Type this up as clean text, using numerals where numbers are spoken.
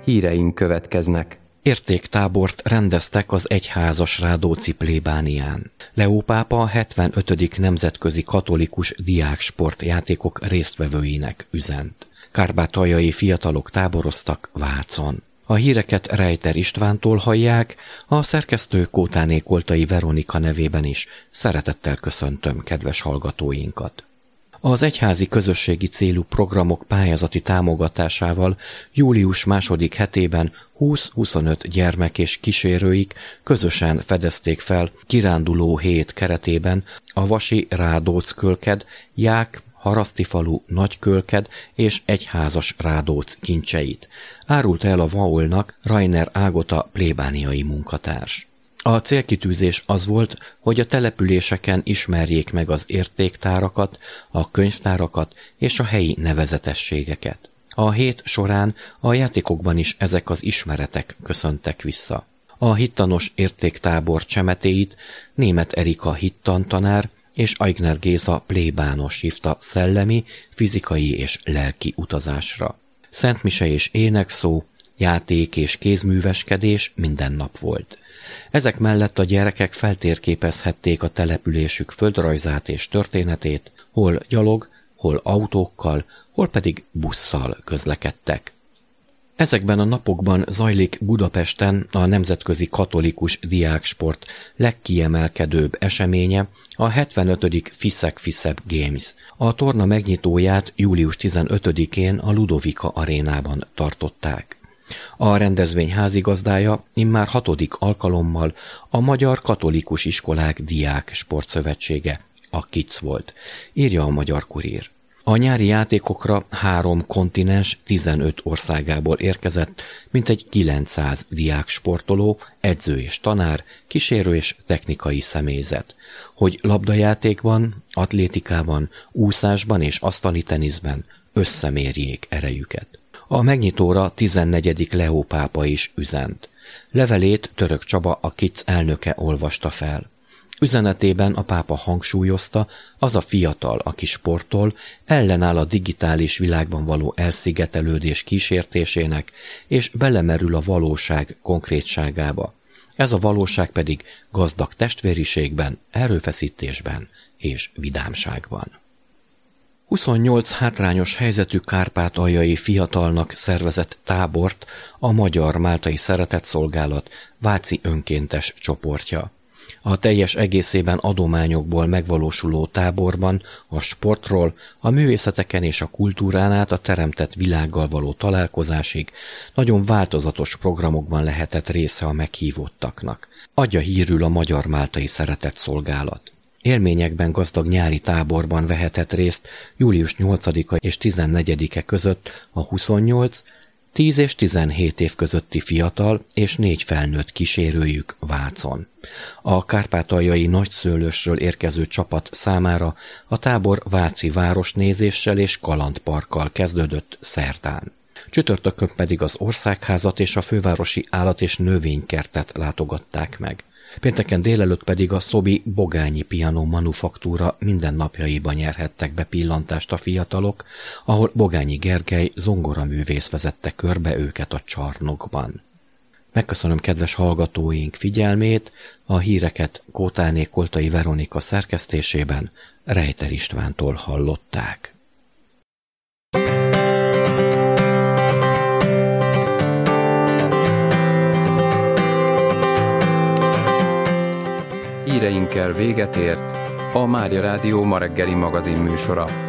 Híreink következnek. Értéktábort rendeztek az egyházas Rádóczi plébánián. Leó pápa a 75. nemzetközi katolikus diáksportjátékok résztvevőinek üzent. Kárpátaljai fiatalok táboroztak Vácon. A híreket Rejter Istvántól hallják, a szerkesztő Kótáné Koltai Veronika nevében is szeretettel köszöntöm kedves hallgatóinkat. Az egyházi közösségi célú programok pályázati támogatásával július második hetében 20-25 gyermek és kísérőik közösen fedezték fel kiránduló hét keretében a Vasi Rádóc-Kölked, Ják, Harasztifalu, Nagykölked és Egyházas Rádóc kincseit. Árulta el a VAOL-nak Rainer Ágota plébániai munkatárs. A célkitűzés az volt, hogy a településeken ismerjék meg az értéktárakat, a könyvtárakat és a helyi nevezetességeket. A hét során a játékokban is ezek az ismeretek köszöntek vissza. A hittanos értéktábor csemetéit Németh Erika hittantanár és Aigner Géza plébános hívta szellemi, fizikai és lelki utazásra. Szentmise és énekszó, játék és kézműveskedés minden nap volt. Ezek mellett a gyerekek feltérképezhették a településük földrajzát és történetét, hol gyalog, hol autókkal, hol pedig busszal közlekedtek. Ezekben a napokban zajlik Budapesten a Nemzetközi Katolikus Diáksport legkiemelkedőbb eseménye, a 75. FISEC-FISEP Games. A torna megnyitóját július 15-én a Ludovika arénában tartották. A rendezvény házigazdája immár 6. alkalommal a Magyar Katolikus Iskolák Diák Sportszövetsége, a KIC volt, írja a Magyar Kurír. A nyári játékokra 3 kontinens 15 országából érkezett mintegy 900 diák sportoló, edző és tanár, kísérő és technikai személyzet, hogy labdajátékban, atlétikában, úszásban és asztali teniszben összemérjék erejüket. A megnyitóra 14. Leó pápa is üzent. Levelét Török Csaba, a KIC elnöke olvasta fel. Üzenetében a pápa hangsúlyozta, az a fiatal, aki sportol, ellenáll a digitális világban való elszigetelődés kísértésének, és belemerül a valóság konkrétságába. Ez a valóság pedig gazdag testvériségben, erőfeszítésben és vidámságban. 28 hátrányos helyzetű kárpátaljai fiatalnak szervezett tábort a Magyar Máltai Szeretetszolgálat váci önkéntes csoportja. A teljes egészében adományokból megvalósuló táborban a sportról, a művészeteken és a kultúrán át a teremtett világgal való találkozásig nagyon változatos programokban lehetett része a meghívottaknak. Adja hírül a Magyar Máltai Szeretetszolgálat. Élményekben gazdag nyári táborban vehetett részt július 8-a és 14-e között a 28, 10 és 17 év közötti fiatal és 4 felnőtt kísérőjük Vácon. A kárpátaljai Nagyszőlősről érkező csapat számára a tábor váci városnézéssel és kalandparkkal kezdődött szerdán. Csütörtökön pedig az Országházat és a fővárosi állat- és növénykertet látogatták meg. Pénteken délelőtt pedig a Szobi Bogányi Piano Manufaktúra mindennapjaiban nyerhettek bepillantást a fiatalok, ahol Bogányi Gergely zongoraművész vezette körbe őket a csarnokban. Megköszönöm kedves hallgatóink figyelmét, a híreket Kótáné Koltai Veronika szerkesztésében Rejter Istvántól hallották. Híreinkkel véget ért a Mária Rádió ma reggeli magazin műsora.